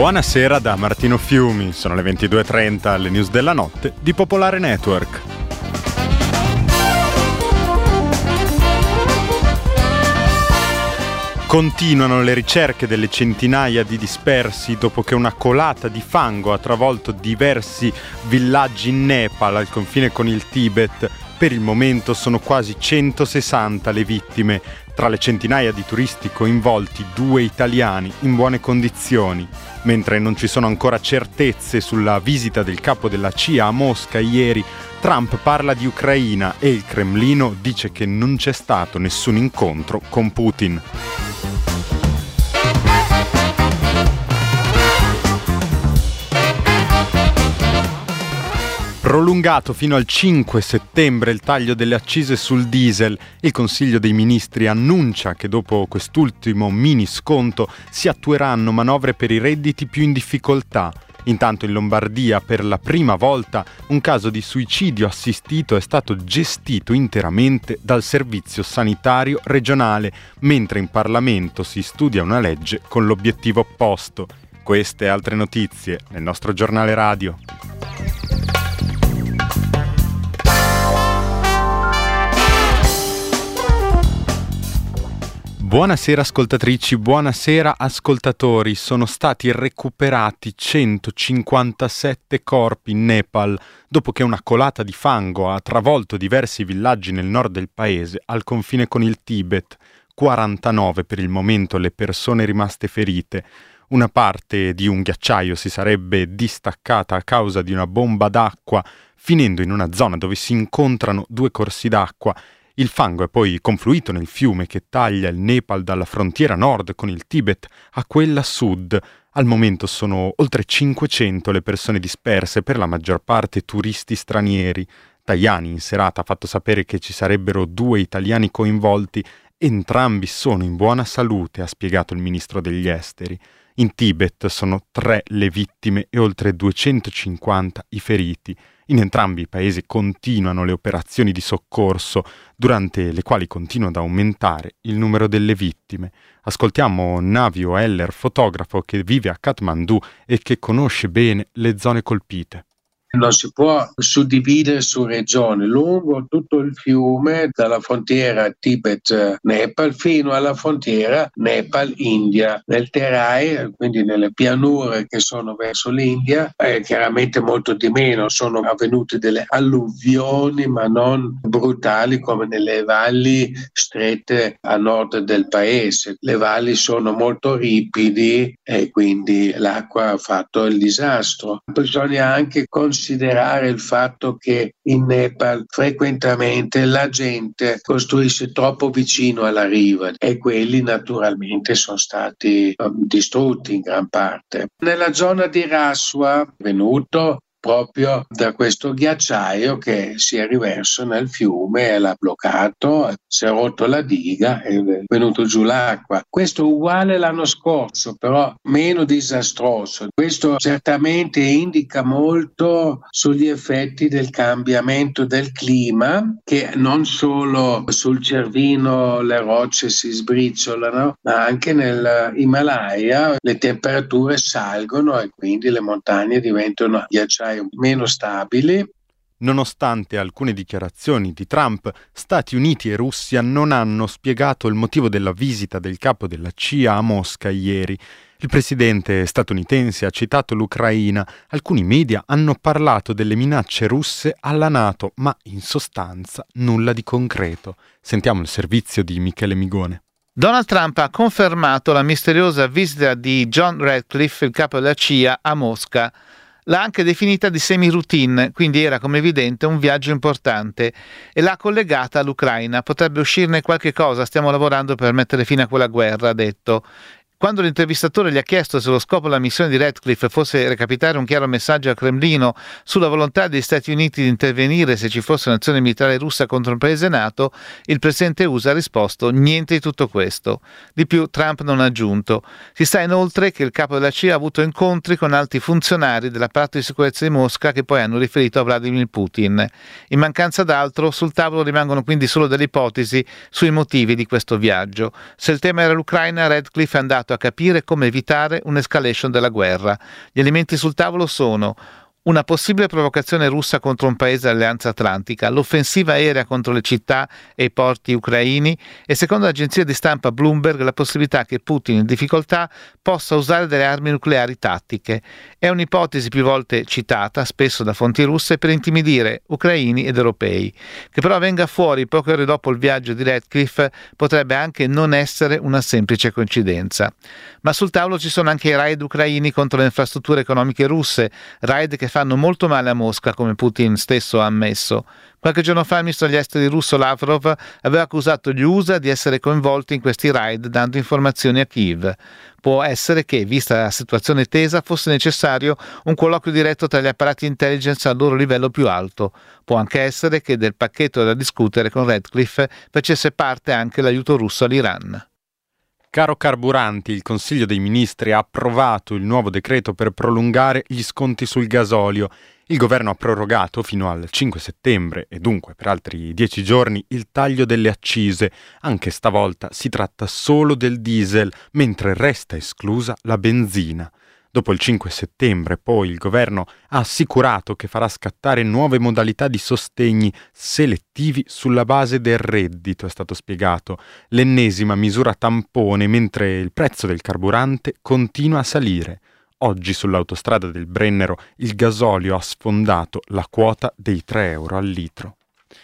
Buonasera da Martino Fiumi, sono le 22.30 alle news della notte di Popolare Network. Continuano le ricerche delle centinaia di dispersi dopo che una colata di fango ha travolto diversi villaggi in Nepal al confine con il Tibet. Per il momento sono quasi 160 le vittime. Tra le centinaia di turisti coinvolti, 2 italiani in buone condizioni. Mentre non ci sono ancora certezze sulla visita del capo della CIA a Mosca ieri, Trump parla di Ucraina e il Cremlino dice che non c'è stato nessun incontro con Putin. Prolungato fino al 5 settembre il taglio delle accise sul diesel, il Consiglio dei Ministri annuncia che dopo quest'ultimo mini sconto si attueranno manovre per i redditi più in difficoltà. Intanto in Lombardia, per la prima volta, un caso di suicidio assistito è stato gestito interamente dal Servizio Sanitario Regionale, mentre in Parlamento si studia una legge con l'obiettivo opposto. Queste e altre notizie nel nostro giornale radio. Buonasera ascoltatrici, buonasera ascoltatori. Sono stati recuperati 157 corpi in Nepal dopo che una colata di fango ha travolto diversi villaggi nel nord del paese al confine con il Tibet. 49 per il momento le persone rimaste ferite. Una parte di un ghiacciaio si sarebbe distaccata a causa di una bomba d'acqua, finendo in una zona dove si incontrano 2 corsi d'acqua. Il fango è poi confluito nel fiume che taglia il Nepal dalla frontiera nord con il Tibet a quella sud. Al momento sono oltre 500 le persone disperse, per la maggior parte turisti stranieri. Tajani in serata ha fatto sapere che ci sarebbero 2 italiani coinvolti. Entrambi sono in buona salute, ha spiegato il ministro degli esteri. In Tibet sono 3 le vittime e oltre 250 i feriti. In entrambi i paesi continuano le operazioni di soccorso, durante le quali continua ad aumentare il numero delle vittime. Ascoltiamo Navio Heller, fotografo che vive a Kathmandu e che conosce bene le zone colpite. Non si può suddividere su regioni, lungo tutto il fiume, dalla frontiera Tibet-Nepal fino alla frontiera Nepal-India. Nel Terai, quindi nelle pianure che sono verso l'India, chiaramente molto di meno, sono avvenute delle alluvioni, ma non brutali come nelle valli strette a nord del paese. Le valli sono molto ripidi e quindi l'acqua ha fatto il disastro. Bisogna anche considerare il fatto che in Nepal frequentemente la gente costruisce troppo vicino alla riva e quelli naturalmente sono stati distrutti in gran parte. Nella zona di Raswa è venuto proprio da questo ghiacciaio che si è riverso nel fiume e l'ha bloccato, si è rotto la diga e è venuto giù l'acqua. Questo è uguale l'anno scorso, però meno disastroso. Questo certamente indica molto sugli effetti del cambiamento del clima, che non solo sul Cervino le rocce si sbriciolano, ma anche nell'Himalaya le temperature salgono e quindi le montagne diventano ghiacciai meno stabili. Nonostante alcune dichiarazioni di Trump, Stati Uniti e Russia non hanno spiegato il motivo della visita del capo della CIA a Mosca ieri. Il presidente statunitense ha citato l'Ucraina. Alcuni media hanno parlato delle minacce russe alla NATO, ma in sostanza nulla di concreto. Sentiamo il servizio di Michele Migone. Donald Trump ha confermato la misteriosa visita di John Ratcliffe, il capo della CIA, a Mosca. L'ha anche definita di semi-routine, quindi era come evidente un viaggio importante, e l'ha collegata all'Ucraina. Potrebbe uscirne qualche cosa, stiamo lavorando per mettere fine a quella guerra, ha detto. Quando l'intervistatore gli ha chiesto se lo scopo della missione di Ratcliffe fosse recapitare un chiaro messaggio al Cremlino sulla volontà degli Stati Uniti di intervenire se ci fosse un'azione militare russa contro un paese NATO, il presidente USA ha risposto niente di tutto questo. Di più Trump non ha aggiunto. Si sa inoltre che il capo della CIA ha avuto incontri con alti funzionari dell'apparato di sicurezza di Mosca che poi hanno riferito a Vladimir Putin. In mancanza d'altro, sul tavolo rimangono quindi solo delle ipotesi sui motivi di questo viaggio. Se il tema era l'Ucraina, Ratcliffe è andato aiutato a capire come evitare un'escalation della guerra. Gli elementi sul tavolo sono: una possibile provocazione russa contro un paese dell'Alleanza Atlantica, l'offensiva aerea contro le città e i porti ucraini e, secondo l'agenzia di stampa Bloomberg, la possibilità che Putin, in difficoltà, possa usare delle armi nucleari tattiche. È un'ipotesi più volte citata, spesso da fonti russe, per intimidire ucraini ed europei. Che però venga fuori poche ore dopo il viaggio di Ratcliffe potrebbe anche non essere una semplice coincidenza. Ma sul tavolo ci sono anche i raid ucraini contro le infrastrutture economiche russe, raid che fanno molto male a Mosca, come Putin stesso ha ammesso. Qualche giorno fa il ministro degli esteri russo Lavrov aveva accusato gli USA di essere coinvolti in questi raid, dando informazioni a Kiev. Può essere che, vista la situazione tesa, fosse necessario un colloquio diretto tra gli apparati intelligence al loro livello più alto. Può anche essere che del pacchetto da discutere con Ratcliffe facesse parte anche l'aiuto russo all'Iran. Caro carburanti, il Consiglio dei Ministri ha approvato il nuovo decreto per prolungare gli sconti sul gasolio. Il governo ha prorogato fino al 5 settembre e dunque per altri 10 giorni il taglio delle accise. Anche stavolta si tratta solo del diesel, mentre resta esclusa la benzina. Dopo il 5 settembre, poi, il governo ha assicurato che farà scattare nuove modalità di sostegni selettivi sulla base del reddito, è stato spiegato. L'ennesima misura tampone, mentre il prezzo del carburante continua a salire. Oggi sull'autostrada del Brennero il gasolio ha sfondato la quota dei 3 euro al litro.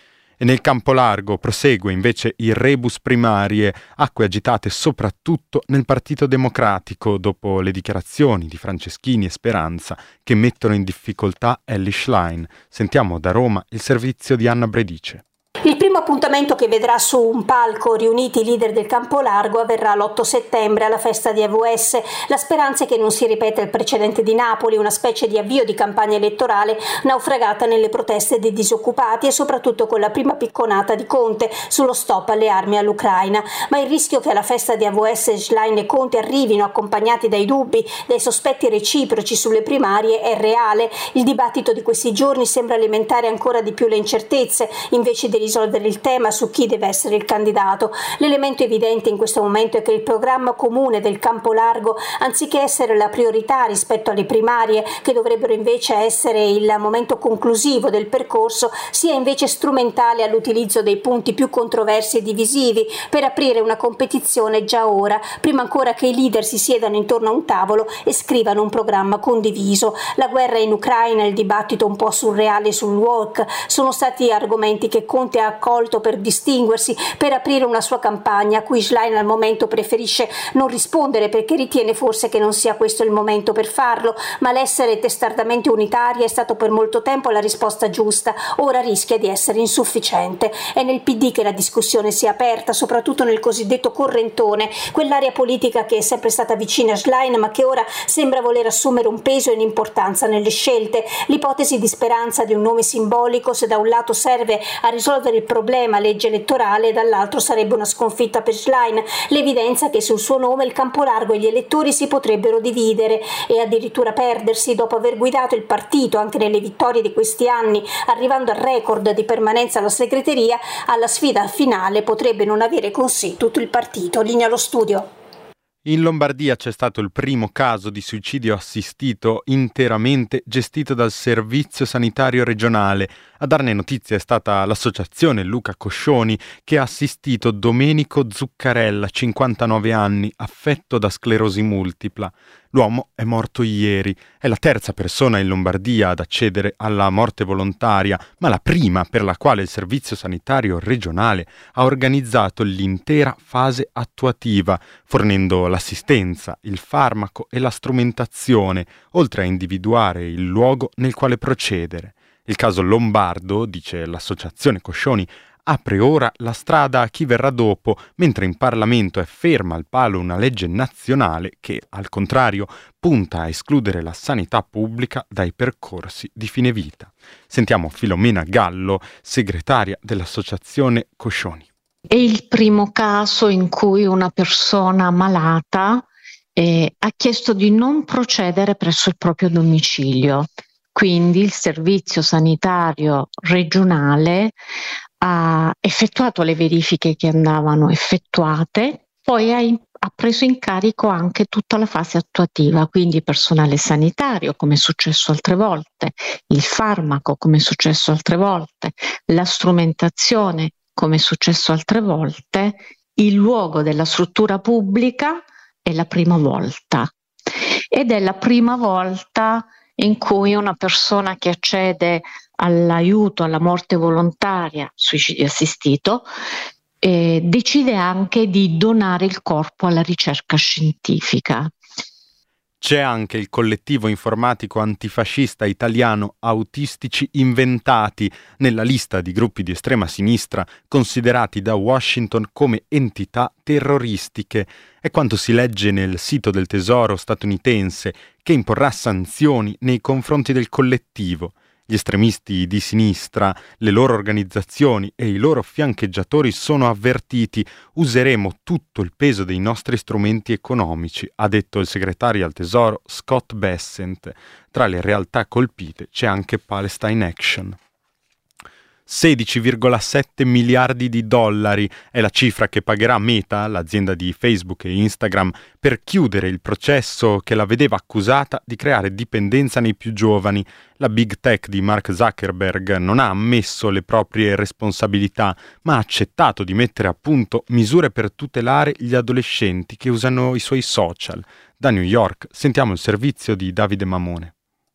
E nel campo largo prosegue invece il rebus primarie, acque agitate soprattutto nel Partito Democratico dopo le dichiarazioni di Franceschini e Speranza che mettono in difficoltà Elly Schlein. Sentiamo da Roma il servizio di Anna Bredice. Il primo appuntamento che vedrà su un palco riuniti i leader del campo largo avverrà l'8 settembre alla festa di AVS. La speranza è che non si ripeta il precedente di Napoli, una specie di avvio di campagna elettorale naufragata nelle proteste dei disoccupati e soprattutto con la prima picconata di Conte sullo stop alle armi all'Ucraina. Ma il rischio che alla festa di AVS Schlein e Conte arrivino accompagnati dai dubbi, dai sospetti reciproci sulle primarie è reale. Il dibattito di questi giorni sembra alimentare ancora di più le incertezze, invece di risolvere il tema su chi deve essere il candidato. L'elemento evidente in questo momento è che il programma comune del campo largo, anziché essere la priorità rispetto alle primarie, che dovrebbero invece essere il momento conclusivo del percorso, sia invece strumentale all'utilizzo dei punti più controversi e divisivi per aprire una competizione già ora, prima ancora che i leader si siedano intorno a un tavolo e scrivano un programma condiviso. La guerra in Ucraina, il dibattito un po' surreale sul walk, sono stati argomenti che Conte ha accolto per distinguersi, per aprire una sua campagna a cui Schlein al momento preferisce non rispondere perché ritiene forse che non sia questo il momento per farlo, ma l'essere testardamente unitaria è stato per molto tempo la risposta giusta, ora rischia di essere insufficiente. È nel PD che la discussione si è aperta, soprattutto nel cosiddetto correntone, quell'area politica che è sempre stata vicina a Schlein ma che ora sembra voler assumere un peso e un'importanza nelle scelte. L'ipotesi di Speranza di un nome simbolico, se da un lato serve a risolvere il problema legge elettorale, dall'altro sarebbe una sconfitta per Schlein, l'evidenza che sul suo nome il campo largo e gli elettori si potrebbero dividere e addirittura perdersi dopo aver guidato il partito anche nelle vittorie di questi anni, arrivando al record di permanenza alla segreteria. Alla sfida finale potrebbe non avere con sé tutto il partito. Linea allo studio. In Lombardia c'è stato il primo caso di suicidio assistito interamente gestito dal Servizio Sanitario Regionale. A darne notizia è stata l'associazione Luca Coscioni, che ha assistito Domenico Zuccarella, 59 anni, affetto da sclerosi multipla. L'uomo è morto ieri, è la terza persona in Lombardia ad accedere alla morte volontaria, ma la prima per la quale il Servizio Sanitario Regionale ha organizzato l'intera fase attuativa, fornendo l'assistenza, il farmaco e la strumentazione, oltre a individuare il luogo nel quale procedere. Il caso lombardo, dice l'associazione Coscioni, apre ora la strada a chi verrà dopo, mentre in Parlamento è ferma al palo una legge nazionale che, al contrario, punta a escludere la sanità pubblica dai percorsi di fine vita. Sentiamo Filomena Gallo, segretaria dell'associazione Coscioni. È il primo caso in cui una persona malata ha chiesto di non procedere presso il proprio domicilio. Quindi il Servizio Sanitario Regionale ha effettuato le verifiche che andavano effettuate poi ha preso in carico anche tutta la fase attuativa, quindi personale sanitario, come è successo altre volte, il farmaco, come è successo altre volte, la strumentazione, come è successo altre volte, il luogo della struttura pubblica è la prima volta. Ed è la prima volta in cui una persona che accede all'aiuto alla morte volontaria, suicidio assistito, decide anche di donare il corpo alla ricerca scientifica. C'è anche il collettivo informatico antifascista italiano Autistici Inventati nella lista di gruppi di estrema sinistra considerati da Washington come entità terroristiche. È quanto si legge nel sito del Tesoro statunitense, che imporrà sanzioni nei confronti del collettivo. Gli estremisti di sinistra, le loro organizzazioni e i loro fiancheggiatori sono avvertiti: useremo tutto il peso dei nostri strumenti economici, ha detto il segretario al Tesoro Scott Bessent. Tra le realtà colpite c'è anche Palestine Action. 16,7 miliardi di dollari è la cifra che pagherà Meta, l'azienda di Facebook e Instagram, per chiudere il processo che la vedeva accusata di creare dipendenza nei più giovani. La big tech di Mark Zuckerberg non ha ammesso le proprie responsabilità, ma ha accettato di mettere a punto misure per tutelare gli adolescenti che usano i suoi social. Da New York sentiamo il servizio di Davide Mamone.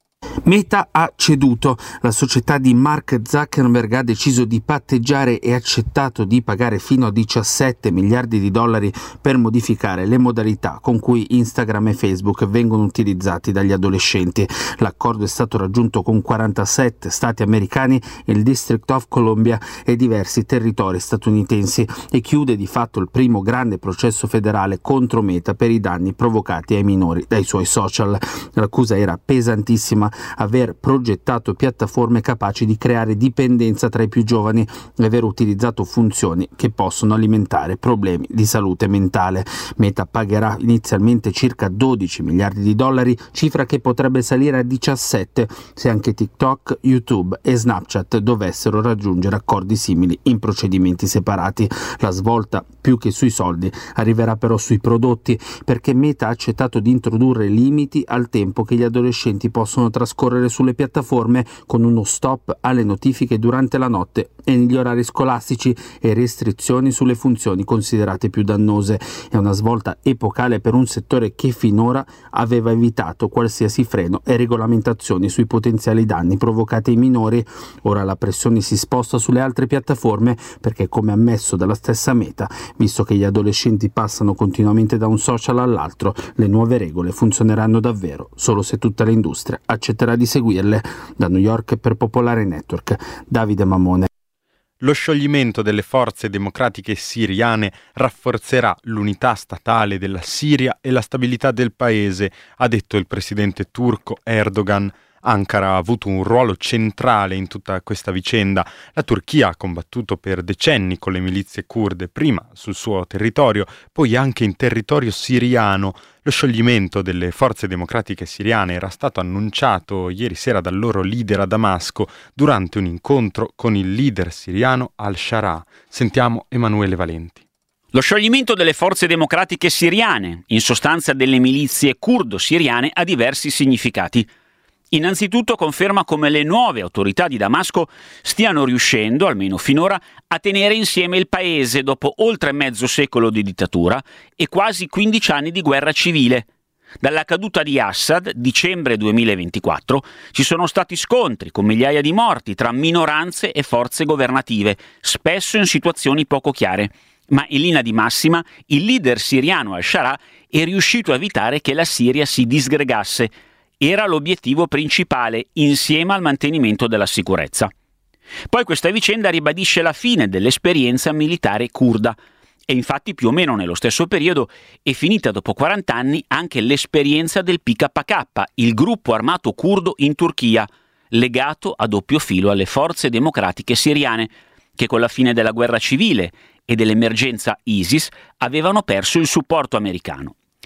Meta ha ceduto. La società di Mark Zuckerberg ha deciso di patteggiare e accettato di pagare fino a 17 miliardi di dollari per modificare le modalità con cui Instagram e Facebook vengono utilizzati dagli adolescenti. L'accordo è stato raggiunto con 47 stati americani, il District of Columbia e diversi territori statunitensi e chiude di fatto il primo grande processo federale contro Meta per i danni provocati ai minori dai suoi social. L'accusa era pesantissima: aver progettato piattaforme capaci di creare dipendenza tra i più giovani e aver utilizzato funzioni che possono alimentare problemi di salute mentale. Meta pagherà inizialmente circa 12 miliardi di dollari, cifra che potrebbe salire a 17 se anche TikTok, YouTube e Snapchat dovessero raggiungere accordi simili in procedimenti separati. La svolta, più che sui soldi, arriverà però sui prodotti, perché Meta ha accettato di introdurre limiti al tempo che gli adolescenti possono trascorrere sulle piattaforme, con uno stop alle notifiche durante la notte e negli orari scolastici e restrizioni sulle funzioni considerate più dannose. È una svolta epocale per un settore che finora aveva evitato qualsiasi freno e regolamentazioni sui potenziali danni provocati ai minori. Ora la pressione si sposta sulle altre piattaforme perché, come ammesso dalla stessa Meta, visto che gli adolescenti passano continuamente da un social all'altro, le nuove regole funzioneranno davvero solo se tutta l'industria accetterà di seguirle. Da New York per Popolare Network, Davide Mamone. Lo scioglimento delle forze democratiche siriane rafforzerà l'unità statale della Siria e la stabilità del paese, ha detto il presidente turco Erdogan. Ankara ha avuto un ruolo centrale in tutta questa vicenda. La Turchia ha combattuto per decenni con le milizie curde, prima sul suo territorio, poi anche in territorio siriano. Lo scioglimento delle forze democratiche siriane era stato annunciato ieri sera dal loro leader a Damasco durante un incontro con il leader siriano al-Shara. Sentiamo Emanuele Valenti. Lo scioglimento delle forze democratiche siriane, in sostanza delle milizie curdo-siriane, ha diversi significati. Innanzitutto conferma come le nuove autorità di Damasco stiano riuscendo, almeno finora, a tenere insieme il paese dopo oltre mezzo secolo di dittatura e quasi 15 anni di guerra civile. Dalla caduta di Assad, dicembre 2024, ci sono stati scontri con migliaia di morti tra minoranze e forze governative, spesso in situazioni poco chiare. Ma in linea di massima, il leader siriano al-Shara è riuscito a evitare che la Siria si disgregasse. Era l'obiettivo principale, insieme al mantenimento della sicurezza. Poi questa vicenda ribadisce la fine dell'esperienza militare curda e infatti più o meno nello stesso periodo è finita dopo 40 anni anche l'esperienza del PKK, il gruppo armato curdo in Turchia, legato a doppio filo alle forze democratiche siriane, che con la fine della guerra civile e dell'emergenza ISIS avevano perso il supporto americano.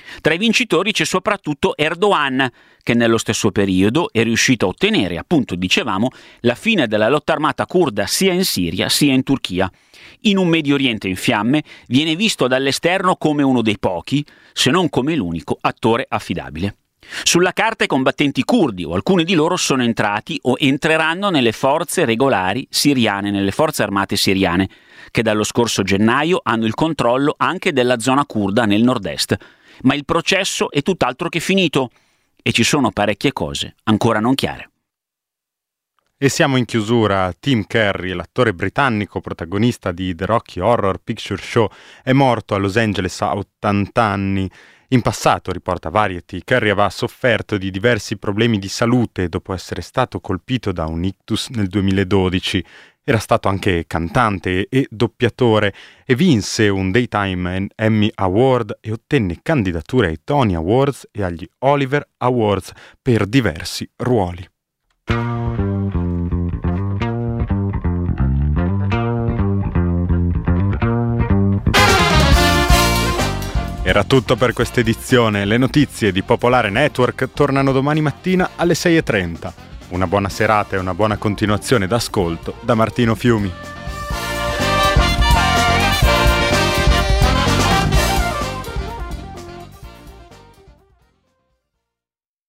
Tra i vincitori c'è soprattutto Erdogan, che nello stesso periodo è riuscito a ottenere, appunto dicevamo, la fine della lotta armata curda sia in Siria sia in Turchia. In un Medio Oriente in fiamme viene visto dall'esterno come uno dei pochi, se non come l'unico, attore affidabile. Sulla carta i combattenti curdi o alcuni di loro sono entrati o entreranno nelle forze regolari siriane, nelle forze armate siriane, che dallo scorso gennaio hanno il controllo anche della zona curda nel nord-est. Ma il processo è tutt'altro che finito e ci sono parecchie cose ancora non chiare. E siamo in chiusura. Tim Curry, l'attore britannico protagonista di The Rocky Horror Picture Show, è morto a Los Angeles a 80 anni. In passato, riporta Variety, Curry aveva sofferto di diversi problemi di salute dopo essere stato colpito da un ictus nel 2012. Era stato anche cantante e doppiatore e vinse un Daytime Emmy Award e ottenne candidature ai Tony Awards e agli Oliver Awards per diversi ruoli. Era tutto per questa edizione. Le notizie di Popolare Network tornano domani mattina alle 6:30. Una buona serata e una buona continuazione d'ascolto da Martino Fiumi.